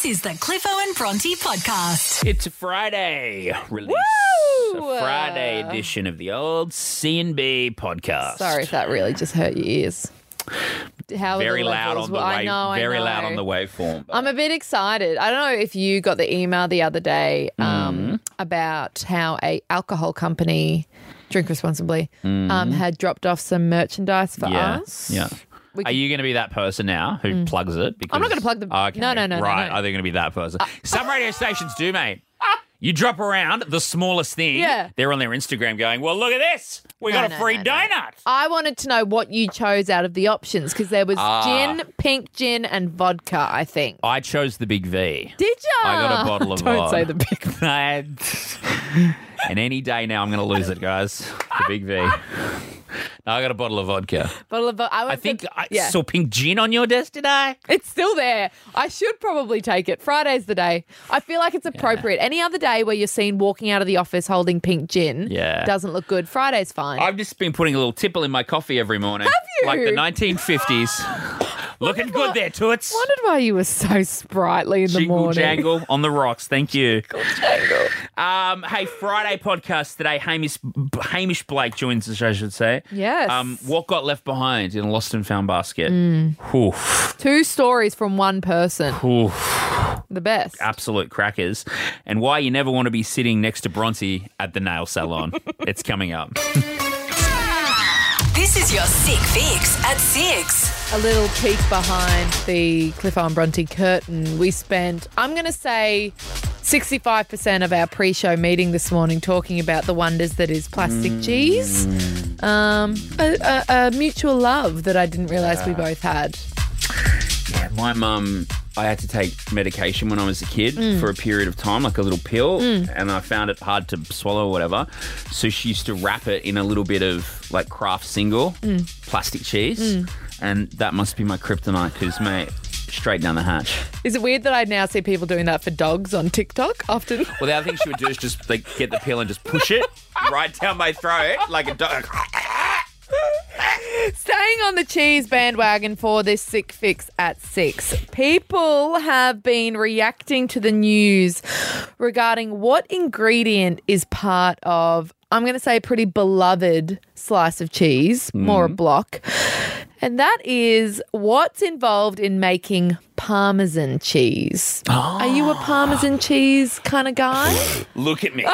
This is the Cliffo and Bronte podcast. It's a Friday release. Woo! A Friday edition of the old C&B podcast. Sorry if that really just hurt your ears. How are Very the loud levels? on the Well, I know. loud on the waveform. I'm a bit excited. I don't know if you got the email the other day about how a alcohol company, Drink Responsibly, had dropped off some merchandise for us. Yeah. We Are you going to be that person now who plugs it? Because, I'm not gonna plug them. Okay. No. Right. Are they going to be that person? Some radio stations do, mate. You drop around the smallest thing. Yeah. They're on their Instagram going, well, look at this. We got a free donut. I wanted to know what you chose out of the options because there was gin, pink gin, and vodka, I think. I chose the Big V. Did you? I got a bottle of Don't say vodka. the big. And any day now I'm going to lose it, guys. The Big V. No, I got a bottle of vodka. Bottle of vodka. I think I saw pink gin on your desk today. It's still there. I should probably take it. Friday's the day. I feel like it's appropriate. Any other day where you're seen walking out of the office holding pink gin doesn't look good. Friday's fine. I've just been putting a little tipple in my coffee every morning. Have you? Like the 1950s. Looking good there, Toots. Wondered why you were so sprightly in the Jingle morning. jangle on the rocks. Thank you. Jangle. Hey, Friday podcast today. Hamish Blake joins us, I should say. Yes. What got left behind in a lost and found basket? Oof. 2 stories from one person. Oof. The best. Absolute crackers. And why you never want to be sitting next to Bronte at the nail salon. It's coming up. This is your Sick Fix at 6. A little peek behind the Cliffo and Bronte curtain. We spent, I'm going to say, 65% of our pre-show meeting this morning talking about the wonders that is plastic cheese. A mutual love that I didn't realise we both had. Yeah, my mum, I had to take medication when I was a kid for a period of time, like a little pill, and I found it hard to swallow or whatever. So she used to wrap it in a little bit of like Kraft single plastic cheese, and that must be my kryptonite because, mate, straight down the hatch. Is it weird that I now see people doing that for dogs on TikTok often? Well, the other thing she would do is just like get the pill and just push it right down my throat like a dog. Staying on the cheese bandwagon for this Sick Fix at 6. People have been reacting to the news regarding what ingredient is part of, I'm going to say, a pretty beloved slice of cheese, more a block. And that is what's involved in making Parmesan cheese. Are you a Parmesan cheese kind of guy? Look at me.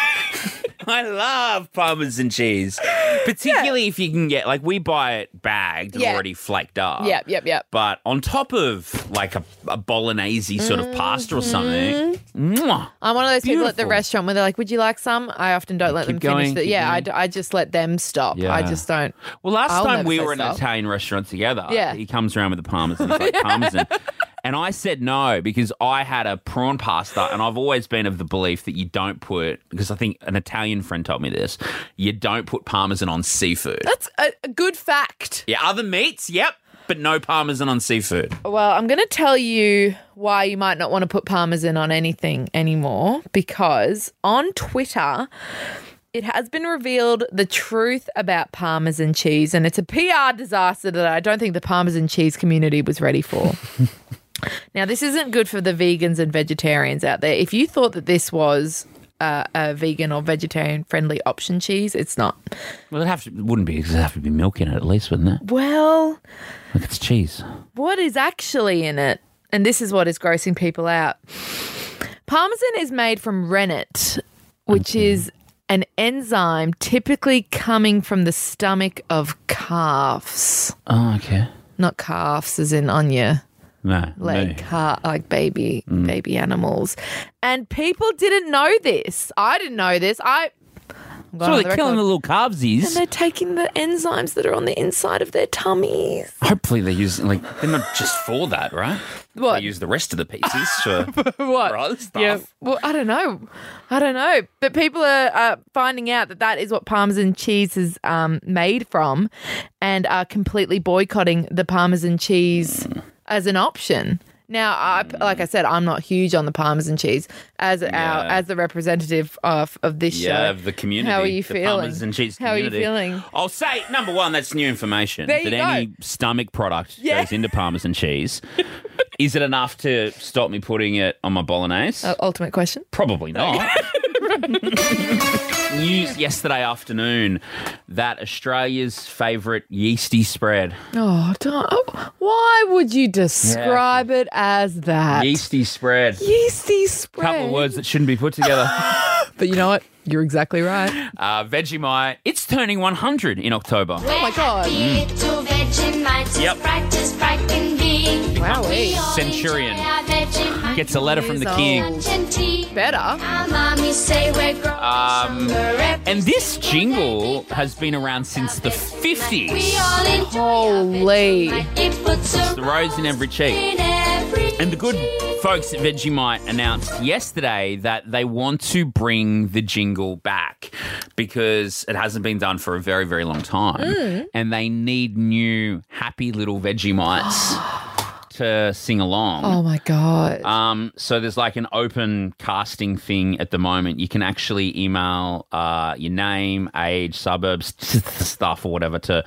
I love Parmesan cheese, particularly if you can get, like, we buy it bagged and already flaked up. Yep. But on top of, like, a bolognese sort of pasta or something. Mwah, I'm one of those people at the beautiful. restaurant where they're like, would you like some? I often don't let them finish it. Yeah, I just let them stop. Yeah. I just don't. Well, last I'll time never we say were in an stop. Italian restaurant together, Yeah. he comes around with the Parmesan. He's like, Parmesan. And I said no because I had a prawn pasta and I've always been of the belief that you don't put, because I think an Italian friend told me this, you don't put Parmesan on seafood. That's a good fact. Yeah, other meats, yep, but no Parmesan on seafood. Well, I'm going to tell you why you might not want to put Parmesan on anything anymore, because on Twitter, it has been revealed the truth about Parmesan cheese, and it's a PR disaster that I don't think the Parmesan cheese community was ready for. Now, this isn't good for the vegans and vegetarians out there. If you thought that this was a vegan or vegetarian friendly option cheese, it's not. Well, it wouldn't be because there'd have to be milk in it at least, wouldn't it? Well, Look, it's cheese. what is actually in it, and this is what is grossing people out. Parmesan is made from rennet, which is an enzyme typically coming from the stomach of calves. Oh, okay. Not calves as in on your No. leg, no. like baby animals. And people didn't know this. I didn't know this. So they're killing the little And calvesies. they're taking the enzymes that are on the inside of their tummies. Hopefully they're using, like, they're not just for that, right? What? They use the rest of the pieces for, What? for other stuff. Yeah. Well, I don't know. But people are finding out that is what Parmesan cheese is made from, and are completely boycotting the Parmesan cheese as an option. Now, like I said, I'm not huge on the Parmesan cheese as the representative of this show. Yeah, of the community. How are you the feeling? Parmesan cheese How are you community. feeling? I'll say, number one, that's new information. There you that go. any stomach product Yeah. goes into Parmesan cheese Is it enough to stop me putting it on my bolognese? Ultimate question. Probably not. News yesterday afternoon that Australia's favourite yeasty spread. Oh, why would you describe it as that? Yeasty spread. Yeasty spread. Couple of words that shouldn't be put together. But you know what? You're exactly right. Vegemite, it's turning 100 in October. Oh my God. Yep. Wowee. Centurion gets a letter from the king. Better. And this jingle has been around since the 50s. Holy. It's the rose in every cheek. And the good folks at Vegemite announced yesterday that they want to bring the jingle back because it hasn't been done for a very, very long time. And they need new happy little Vegemites to sing along. Oh, my God. So there's like an open casting thing at the moment. You can actually email your name, age, suburbs, stuff or whatever to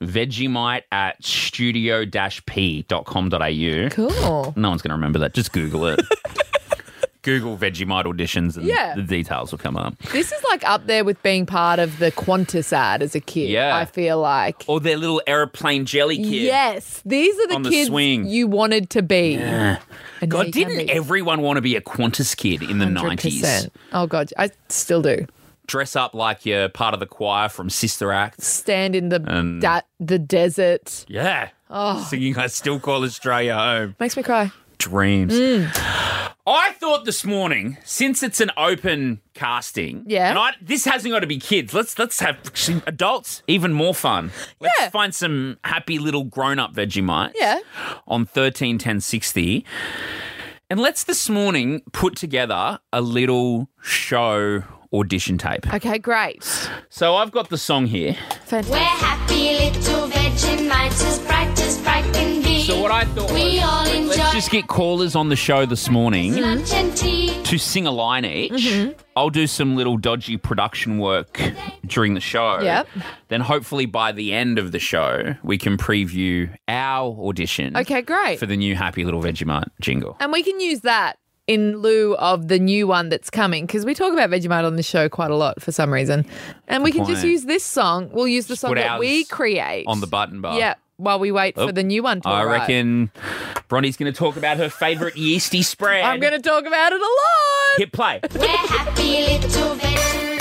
vegemite@studio-p.com.au. Cool. No one's going to remember that. Just Google it. Google Vegemite auditions and the details will come up. This is like up there with being part of the Qantas ad as a kid, I feel like. Or their little aeroplane jelly kid. Yes. These are the kids you wanted to be. Yeah. And God, didn't everyone want to be a Qantas kid in the 90s? Oh, God. I still do. Dress up like you're part of the choir from Sister Act. Stand in the desert. Yeah. Singing I Still Call Australia Home. Makes me cry. Dreams. I thought this morning, since it's an open casting, and this hasn't got to be kids. Let's have adults, even more fun. Let's find some happy little grown-up Vegemites on 13 10 60. And let's this morning put together a little show audition tape. Okay, great. So I've got the song here. Fantastic. We're happy little Vegemites, as bright can be. So what I thought was, let's just get callers on the show this morning to sing a line each. I'll do some little dodgy production work during the show. Yep. Then hopefully by the end of the show, we can preview our audition. Okay, great. For the new Happy Little Vegemite jingle. And we can use that in lieu of the new one that's coming, because we talk about Vegemite on this show quite a lot for some reason. And we can just use this song. We'll use the song that we create. On the button bar. Yeah, while we wait for the new one to arrive. I reckon Bronte's going to talk about her favourite yeasty spread. I'm going to talk about it a lot. Hit play. We're happy little Vegemites.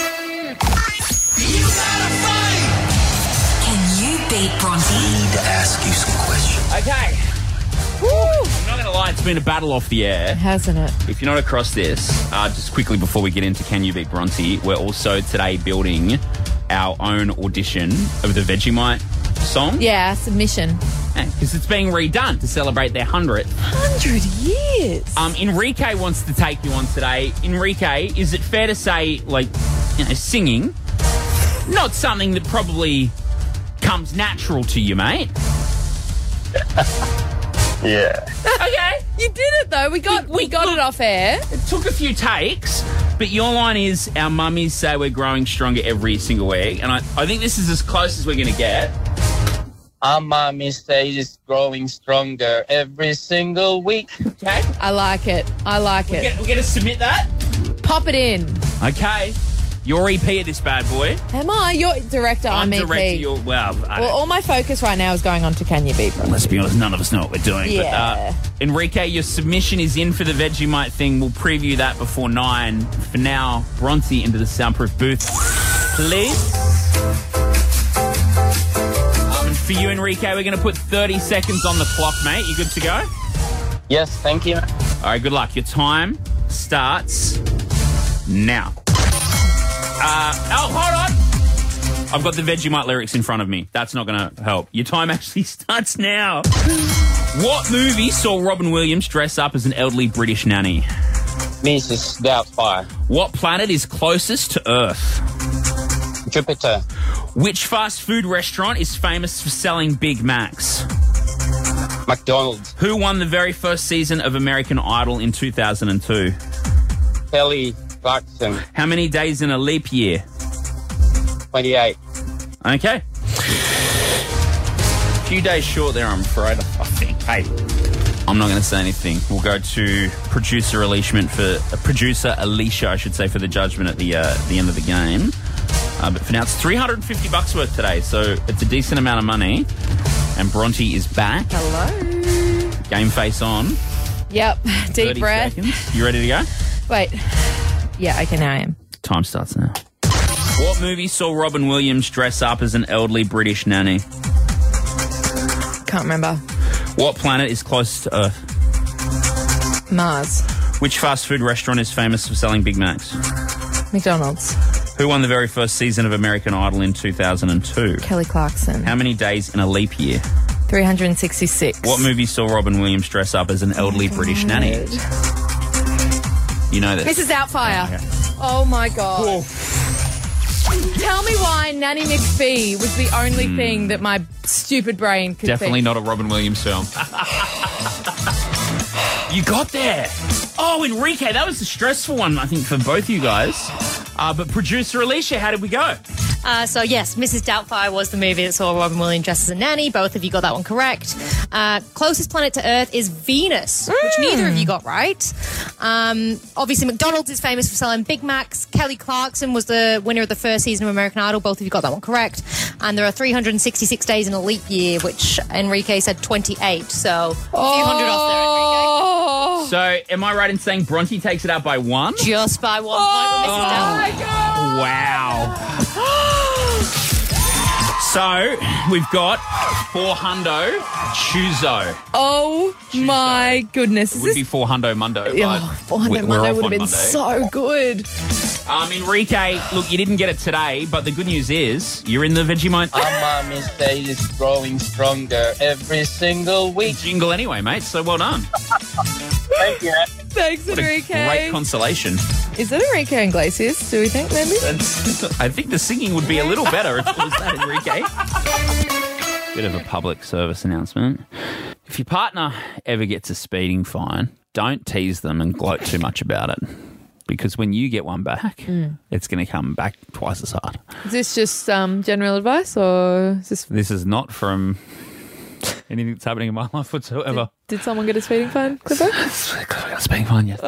Can you beat Bronte? Need to ask you some questions. Okay. Woo. I'm not going to lie, it's been a battle off the air. Hasn't it? If you're not across this, just quickly before we get into Can You Beat Bronte, we're also today building our own audition of the Vegemite song. Yeah, submission. Because it's being redone to celebrate their 100th. 100 years. Enrique wants to take you on today. Enrique, is it fair to say, singing, not something that probably comes natural to you, mate? Yeah. Okay. You did it, though. We got it off air. It took a few takes, but your line is, our mummies say we're growing stronger every single week. And I think this is as close as we're going to get. Our mommy says growing stronger every single week. Okay. I like it. We're going to submit that. Pop it in. Okay. You're EP of this bad boy. Am I? You're director. I'm EP. Director. Well, all my focus right now is going on to Can You Beat Bronte? Let's be honest, none of us know what we're doing. Yeah. But, Enrique, your submission is in for the Vegemite thing. We'll preview that before 9. For now, Bronte into the soundproof booth. Please. And for you, Enrique, we're going to put 30 seconds on the clock, mate. You good to go? Yes, thank you. All right, good luck. Your time starts now. Hold on. I've got the Vegemite lyrics in front of me. That's not going to help. Your time actually starts now. What movie saw Robin Williams dress up as an elderly British nanny? Mrs. Doubtfire. What planet is closest to Earth? Jupiter. Which fast food restaurant is famous for selling Big Macs? McDonald's. Who won the very first season of American Idol in 2002? Kelly Clarkson. How many days in a leap year? 28. Okay. A few days short there, I'm afraid. I think. Hey, I'm not going to say anything. We'll go to producer Alicia, I should say, for the judgment at the end of the game. But for now, it's $350 worth today, so it's a decent amount of money. And Bronte is back. Hello. Game face on. Yep. Deep 30 breath. seconds. You ready to go? Wait. Yeah, okay, now I am. Time starts now. What movie saw Robin Williams dress up as an elderly British nanny? Can't remember. What planet is closest to Earth? Mars. Which fast food restaurant is famous for selling Big Macs? McDonald's. Who won the very first season of American Idol in 2002? Kelly Clarkson. How many days in a leap year? 366. What movie saw Robin Williams dress up as an elderly British nanny? You know this. Mrs. Doubtfire. Okay. Oh, my God. Tell me why Nanny McPhee was the only thing that my stupid brain could Definitely think. not a Robin Williams film. You got there. Oh, Enrique, that was a stressful one, I think, for both you guys. But producer Alicia, how did we go? So, yes, Mrs. Doubtfire was the movie that saw Robin Williams dressed as a nanny. Both of you got that one correct. Closest planet to Earth is Venus, which neither of you got right. Obviously, McDonald's is famous for selling Big Macs. Kelly Clarkson was the winner of the first season of American Idol. Both of you got that one correct. And there are 366 days in a leap year, which Enrique said 28. So, a few hundred off there, Enrique. So, am I right in saying Bronte takes it out by one? Just by 1 point with Mrs. Doubtfire. Wow. So, we've got 400 Chuzo. Oh, my goodness. It would be 400 Mundo. Oh, 400 we're Monday off would have on been Monday. so good. Enrique, look, you didn't get it today, but the good news is you're in the Vegemite I'm a mistake is growing stronger every single week. jingle anyway, mate, so well done. Thank you. Thanks, What a Enrique. great consolation. Is it Enrique Iglesias, do we think, maybe? I think the singing would be a little better if it was that, Enrique. Bit of a public service announcement. If your partner ever gets a speeding fine, don't tease them and gloat too much about it. Because when you get one back, it's going to come back twice as hard. Is this just general advice, or is this... This is not from anything that's happening in my life whatsoever. Did someone get a speeding fine, Clifford? I got a speeding fine, yes.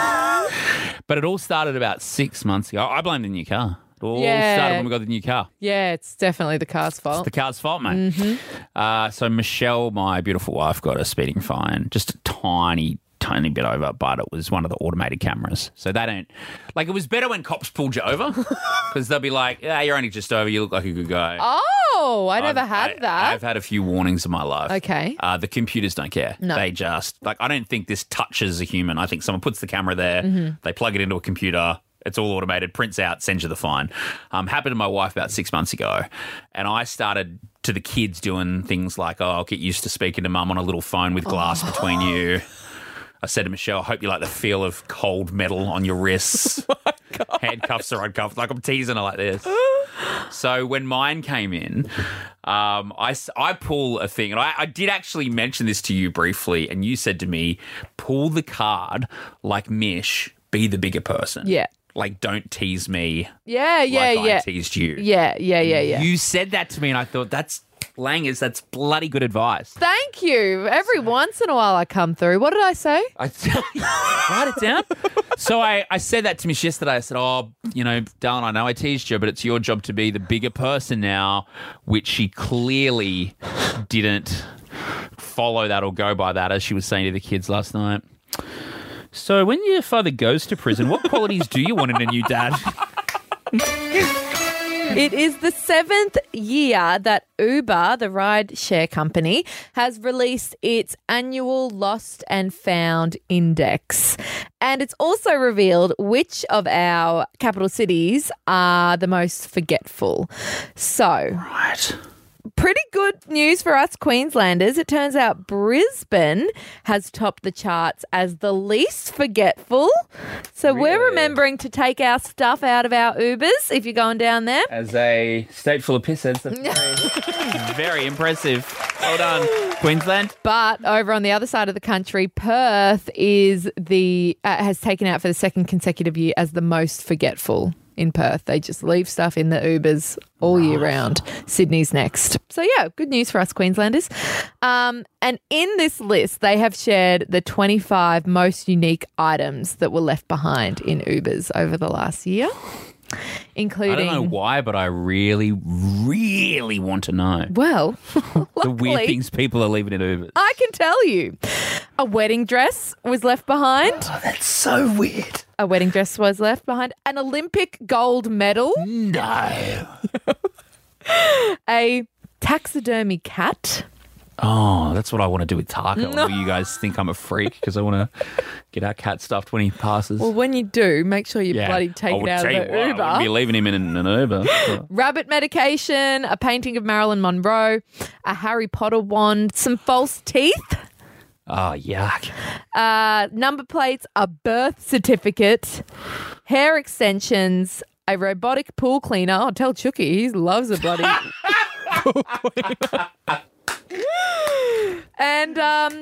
But it all started about 6 months ago. I blame the new car. It all started when we got the new car. Yeah, it's definitely the car's fault. The car's fault, mate. So Michelle, my beautiful wife, got a speeding fine, just a tiny bit over, but it was one of the automated cameras. So they don't... Like, it was better when cops pulled you over because they'll be like, yeah, you're only just over, you look like a good guy. Oh, I never had that. I've had a few warnings in my life. Okay. The computers don't care. No. They just... Like, I don't think this touches a human. I think someone puts the camera there, they plug it into a computer, it's all automated, prints out, sends you the fine. Happened to my wife about 6 months ago, and I started to the kids doing things like, I'll get used to speaking to mum on a little phone with glass between you. I said to Michelle, I hope you like the feel of cold metal on your wrists. Oh my God. Handcuffs are uncuffed. Like, I'm teasing her like this. So when mine came in, I pull a thing, and I did actually mention this to you briefly, and you said to me, pull the card like Mish, be the bigger person. Yeah. Like, don't tease me Yeah. I teased you. Yeah. You said that to me, and I thought, that's bloody good advice. Thank you. Every once in a while I come through. What did I say? Write it down. So I said that to Mish yesterday. I said, darling, I know I teased you, but it's your job to be the bigger person now, which she clearly didn't follow that or go by that, as she was saying to the kids last night. So when your father goes to prison, what qualities do you want in a new dad? It is the 7th year that Uber, the ride-share company, has released its annual Lost and Found Index. And it's also revealed which of our capital cities are the most forgetful. So, Right. pretty good news for us Queenslanders. It turns out Brisbane has topped the charts as the least forgetful. So we're Really? remembering to take our stuff out of our Ubers if you're going down there. As a state full of pissheads, that's very impressive. Well done, Queensland. But over on the other side of the country, Perth is has taken out for the second consecutive year as the most forgetful in Perth. They just leave stuff in the Ubers all year round. Sydney's next. So, yeah, good news for us Queenslanders. And in this list, they have shared the 25 most unique items that were left behind in Ubers over the last year, including... I don't know why, but I really, really want to know. Well, The weird things people are leaving in Ubers. I can tell you. A wedding dress was left behind. Oh, that's so weird. A wedding dress was left behind. An Olympic gold medal. No. A taxidermy cat. Oh, that's what I want to do with Taka. No. You guys think I'm a freak because I want to get our cat stuffed when he passes. Well, when you do, make sure you bloody take it out of the Uber. I wouldn't be leaving him in an Uber. Rabbit medication, a painting of Marilyn Monroe, a Harry Potter wand, some false teeth. Oh, yuck. Number plates, a birth certificate, hair extensions, a robotic pool cleaner. Oh, tell Chucky, he loves a bloody pool cleaner. And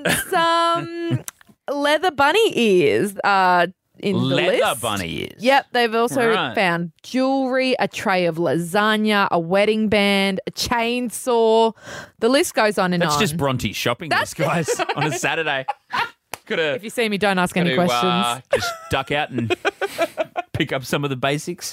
some leather bunny ears in the list. Leather bunny ears? Yep. They've also found jewellery, a tray of lasagna, a wedding band, a chainsaw. The list goes on and on. That's just Bronte's shopping list, guys, on a Saturday. If you see me, don't ask any questions. Just duck out and pick up some of the basics.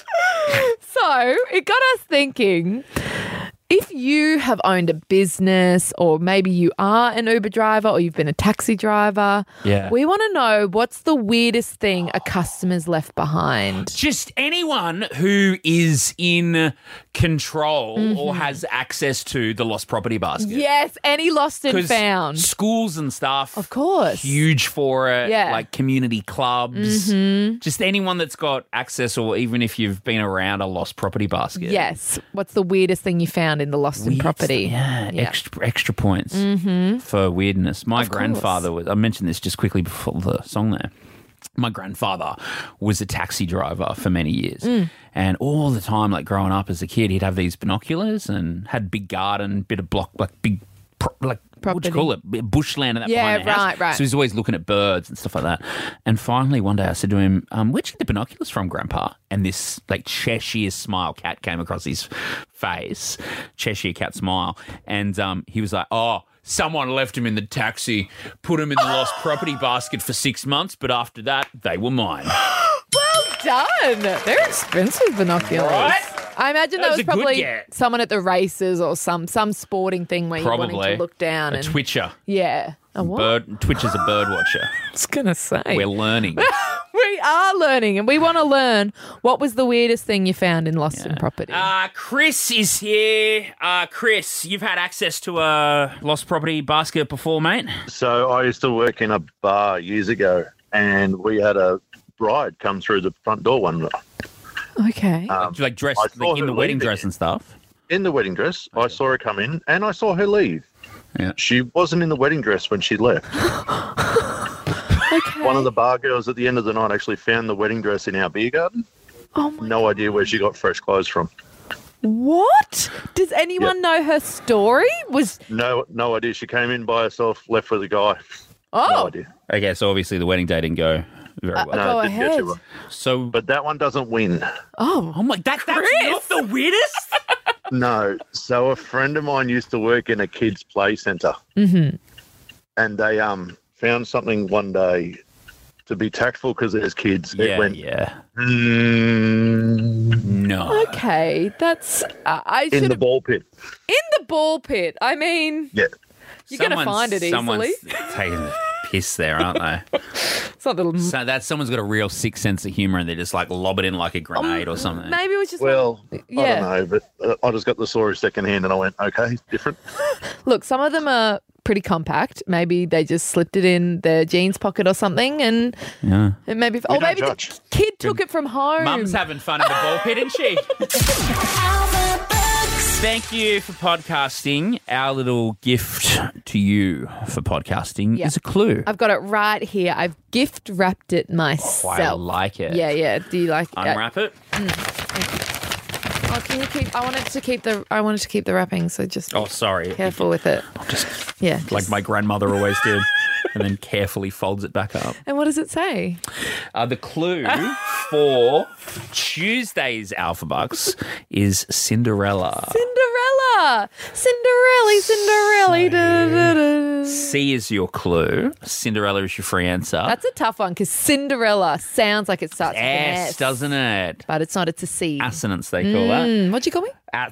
So it got us thinking... If you have owned a business or maybe you are an Uber driver or you've been a taxi driver, we want to know what's the weirdest thing a customer's left behind. Just anyone who is in control or has access to the lost property basket. Yes, any lost and found. Schools and stuff. Of course. Huge for it. Yeah. Like community clubs. Just anyone that's got access or even if you've been around a lost property basket. Yes. What's the weirdest thing you found in the lost and property? Yeah, extra points for weirdness. My grandfather was, I mentioned this just quickly before the song there. My grandfather was a taxi driver for many years. And all the time, like growing up as a kid, he'd have these binoculars and had big garden, bit of block, like big, like, what do you call it? Bushland and that behind the house. Right. So he's always looking at birds and stuff like that. And finally, one day I said to him, where'd you get the binoculars from, Grandpa? And this like Cheshire smile cat came across his face. Cheshire cat smile. And he was like, oh, someone left him in the taxi, put him in the lost property basket for 6 months, but after that, they were mine. Well done. They're expensive binoculars. Right? I imagine that was a good probably get. someone at the races or some sporting thing where you're wanting to look down. A twitcher. Yeah. A what? Twitcher's a bird watcher. I was going to say. We're learning. We are learning, and we want to learn what was the weirdest thing you found in lost and property. Chris is here. Chris, you've had access to a lost property basket before, mate? So I used to work in a bar years ago, and we had a bride come through the front door one night. Okay. Like dressed like in the wedding dress and stuff? In the wedding dress. Okay. I saw her come in, and I saw her leave. Yeah. She wasn't in the wedding dress when she left. Okay. One of the bar girls at the end of the night actually found the wedding dress in our beer garden. Oh my No idea where she got fresh clothes from. What? Does anyone know her story? No idea. She came in by herself, left with a guy. Oh. No idea. Okay, so obviously the wedding day didn't go very well. Go it didn't get ahead. too well. So, But that one doesn't win. Oh my, that's not the weirdest? No. So a friend of mine used to work in a kids' play centre. Mm-hmm. And they found something one day to be tactful because there's kids. It went, no. Okay, that's in the ball pit. In the ball pit. I mean, Yeah. you're going to find it easily. Someone's taking the piss there, aren't they? It's not little. So that someone's got a real sick sense of humour and they just like lob it in like a grenade or something. Maybe it was just. Well, I don't know, but I just got the story secondhand and I went, okay, different. Look, some of them are pretty compact. Maybe they just slipped it in their jeans pocket or something, and maybe the kid took it from home. Mum's having fun in the ball pit, isn't she? Thank you for podcasting. Our little gift to you for podcasting is a clue. I've got it right here. I've gift wrapped it myself. Oh, I like it. Yeah. Do you like it? Unwrap it? Oh, can you keep? I wanted to keep the wrapping, so just sorry. Careful with it. Like my grandmother always did, and then carefully folds it back up. And what does it say? The clue for Tuesday's Alpha Bucks is Cinderella. Cinderella. Da-da-da. C is your clue. Cinderella is your free answer. That's a tough one because Cinderella sounds like it starts with an S, S. doesn't it? But it's not, it's a C. Assonance, they call that. What'd you call me?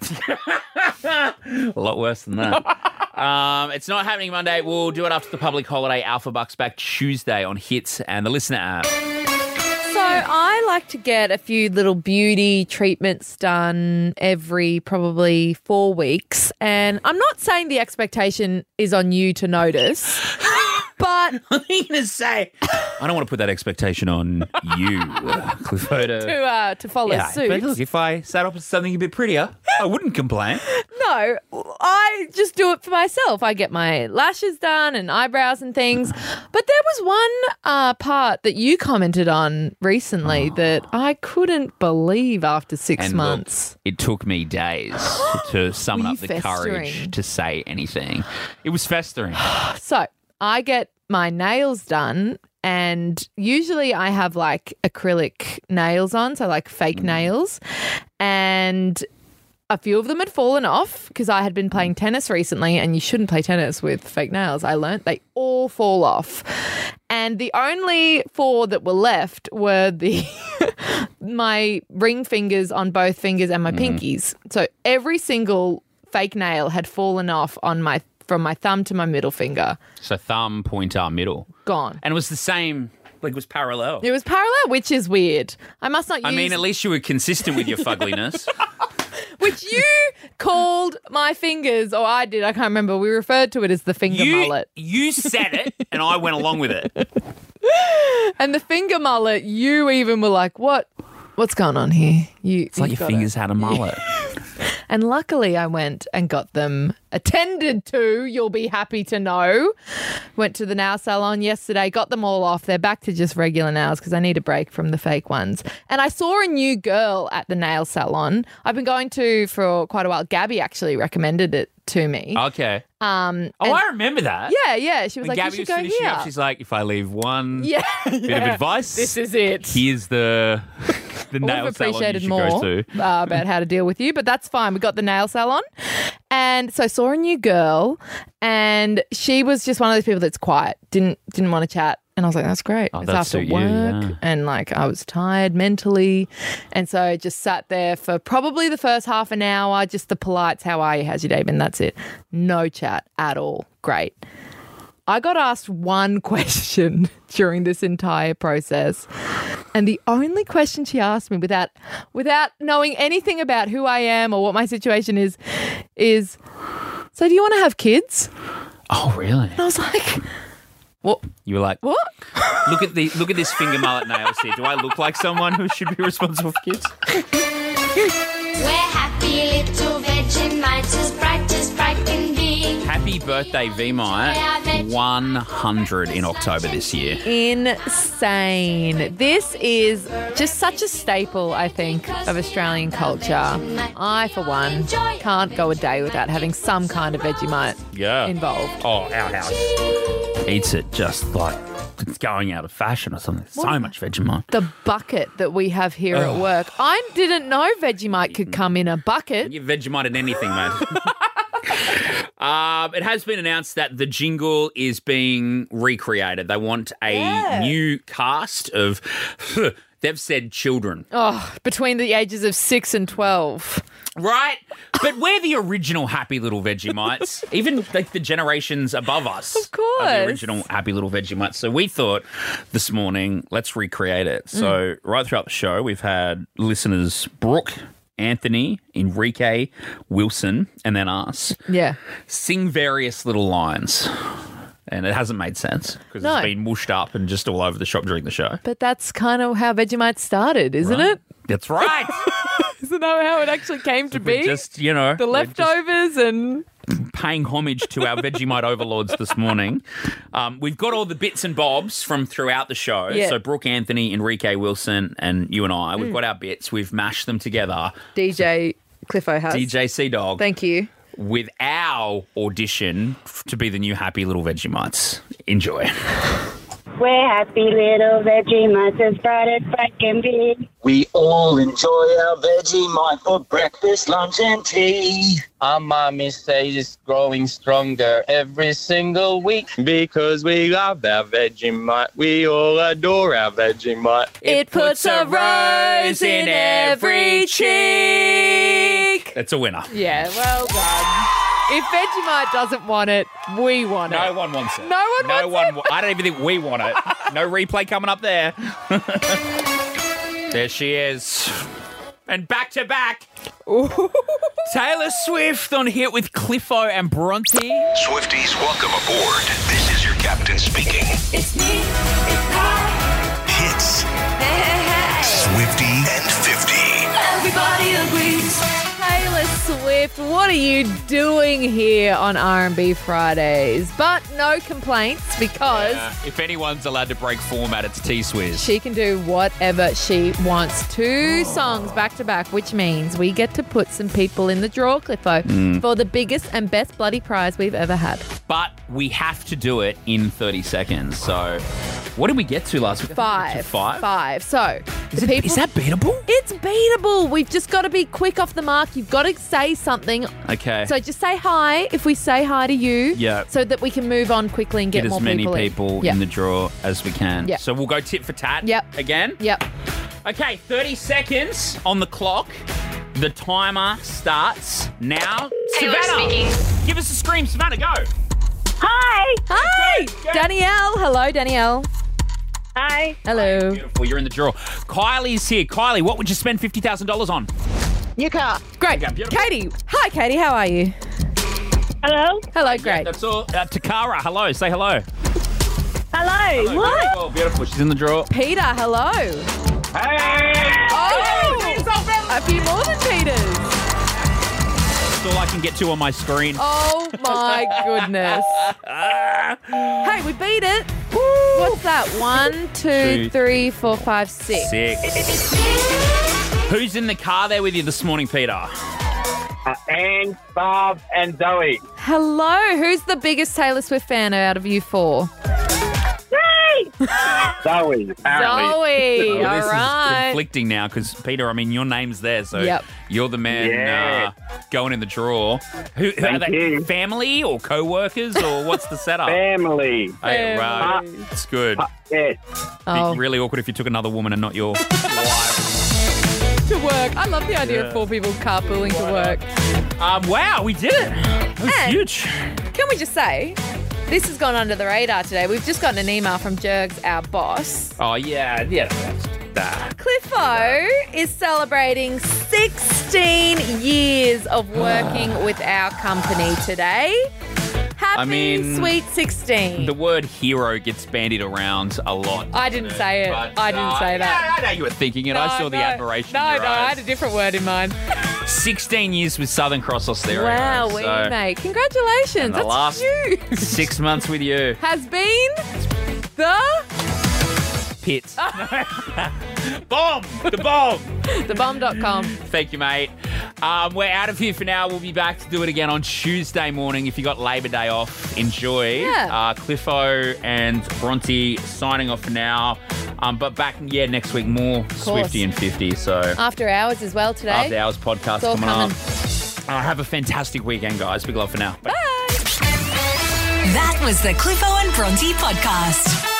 A lot worse than that. It's not happening Monday. We'll do it after the public holiday. Alpha Bucks back Tuesday on Hits and the Listener app. So I like to get a few little beauty treatments done every probably 4 weeks. And I'm not saying the expectation is on you to notice, but I'm going to say, I don't want to put that expectation on you, Clifford. to follow suit. But look, if I sat opposite something a bit prettier, I wouldn't complain. No, I just do it for myself. I get my lashes done and eyebrows and things. But there was one part that you commented on recently that I couldn't believe after 6 And months. look, it took me days to summon Were up you the courage festering? to say anything. It was festering. So I get my nails done, and usually I have like acrylic nails on, so like fake nails, and a few of them had fallen off because I had been playing tennis recently, and you shouldn't play tennis with fake nails. I learnt they all fall off. And the only 4 that were left were the my ring fingers on both fingers and my pinkies. So every single fake nail had fallen off on from my thumb to my middle finger. So thumb, pointer, middle. Gone. And it was the same, like it was parallel. It was parallel, which is weird. I must not use... I mean, at least you were consistent with your fugliness. Which you called my fingers, or I did, I can't remember. We referred to it as the finger mullet. You said it, and I went along with it. And the finger mullet, you even were like, what's going on here? It's like your fingers had a mullet. And luckily I went and got them attended to, you'll be happy to know. Went to the nail salon yesterday, got them all off. They're back to just regular nails because I need a break from the fake ones. And I saw a new girl at the nail salon I've been going to for quite a while. Gabby actually recommended it to me. Okay. I remember that. Yeah. She was When like, Gabby you was should go finishing here. up, she's like, if I leave one Yeah. bit of advice, This is it. here's the I would nail have salon you appreciated should more go to. about how to deal with you, but that's fine. We got the nail salon. And so I saw a new girl, and she was just one of those people that's quiet, didn't want to chat. And I was like, that's great. Oh, It's that'd after suit work. you, yeah. And like I was tired mentally. And so I just sat there for probably the first half an hour, just the polites, how are you? How's your day been? That's it. No chat at all. Great. I got asked one question during this entire process. And the only question she asked me without knowing anything about who I am or what my situation is, so do you want to have kids? Oh, really? And I was like, what? You were like, What? look at this finger mullet nails here. Do I look like someone who should be responsible for kids? We're happy little Vegemites, as bright can be. Happy birthday, VMite. 100 in October this year. Insane. This is just such a staple, I think, of Australian culture. I, for one, can't go a day without having some kind of Vegemite involved. Oh, our house eats it just like it's going out of fashion or something. So much Vegemite. The bucket that we have here at work. I didn't know Vegemite could come in a bucket. You Vegemite in anything, mate. It has been announced that the jingle is being recreated. They want a new cast of, they've said children. Oh, between the ages of 6 and 12. Right? But we're the original Happy Little Vegemites. Even like the generations above us. Of course. Are the original Happy Little Vegemites. So we thought this morning, let's recreate it. So right throughout the show, we've had listeners Brooke, Anthony, Enrique, Wilson, and then us Yeah. sing various little lines. And it hasn't made sense because No. it's been mushed up and just all over the shop during the show. But that's kind of how Vegemite started, isn't Right? it? That's right. Isn't that how it actually came to We're be? just, you know, The we're just leftovers and... paying homage to our Vegemite overlords this morning. We've got all the bits and bobs from throughout the show. Yeah. So Brooke, Anthony, Enrique, Wilson, and you and I, we've got our bits. We've mashed them together. DJ Cliffo has. DJ C-Dog. Thank you. With our audition to be the new Happy Little Vegemites. Enjoy. We're happy little Vegemite, as bright as bright can be. We all enjoy our Vegemite for breakfast, lunch, and tea. Our mommy says it's growing stronger every single week. Because we love our Vegemite. We all adore our Vegemite. It puts a rose in every cheek. It's a winner. Yeah, well done. If Vegemite doesn't want it, we want it. No one wants it. No one wants it? I don't even think we want it. No replay coming up there. There she is. And back to back. Taylor Swift on Hit with Cliffo and Bronte. Swifties, welcome aboard. This is your captain speaking. It's me. It's I. Hits. Hey, hey, hey. Swifty and 50. Everybody agrees. Taylor Swift, what are you doing here on R&B Fridays? But no complaints because If anyone's allowed to break format, it's T-Swizz. she can do whatever she wants. 2 songs back to back, which means we get to put some people in the draw, Cliffo, for the biggest and best bloody prize we've ever had. But we have to do it in 30 seconds. So what did we get to last week? 5. 5? So the people, Is that beatable? it's beatable. We've just got to be quick off the mark. You've got to say something. Okay. So just say hi if we say hi to you. Yeah. So that we can move on quickly and get Get more as many people people in the draw as we can. Yep. So we'll go tit for tat Yep. again. Yep. Okay, 30 seconds on the clock. The timer starts now. Taylor Savannah, speaking. give us a scream. Savannah, go. Hi. Hi, Danielle. Hello, Danielle. Hi. Hello. Beautiful, you're in the draw. Kylie's here. Kylie, what would you spend $50,000 on? New car. Great. Okay, beautiful. Katie. Hi, Katie. How are you? Hello. Hello, great. That's all. Takara, hello. Say hello. Hello. What? Beautiful, beautiful. She's in the draw. Peter, hello. Hey! Oh, a few more than Peter's. That's all I can get to on my screen. Oh, my goodness. Hey, we beat it. What's that? 1, 2, 3, 4, 5, 6. 6. Who's in the car there with you this morning, Peter? Anne, Bob, and Zoe. Hello. Who's the biggest Taylor Swift fan out of you 4? Zoe, apparently. Zoe. Well, All this is right. conflicting now because, Peter, I mean, your name's there, so Yep. you're the man Yeah. going in the draw. Who are Thank they? you. Family or co-workers or what's the setup? Family. Hey, right. Family. It's good. Yes. Oh, Be really awkward if you took another woman and not your wife. to work. I love the idea of 4 people carpooling to work. Wow, we did it. That was And- huge. Can we just say, this has gone under the radar today. We've just gotten an email from Jergs, our boss. Oh, yeah. Cliffo is celebrating 16 years of working with our company today. Happy sweet 16. The word hero gets bandied around a lot. I didn't say it. But, I didn't say that. Yeah, I know you were thinking it. I saw the admiration in your I eyes. had a different word in mind. 16 years with Southern Cross Austereo. Wow, so, mate. Congratulations. and the That's last huge. 6 months with you. Has been the Pits. Bomb! The bomb! thebomb.com. Thank you, mate. We're out of here for now. We'll be back to do it again on Tuesday morning. If you got Labor Day off, enjoy. Yeah. Cliffo and Bronte signing off for now. But back, next week, more Swifty and 50. So After hours as well today. After Hours podcast It's all coming coming. up. Have a fantastic weekend, guys. Big love for now. Bye. Bye. That was the Cliffo and Bronte podcast.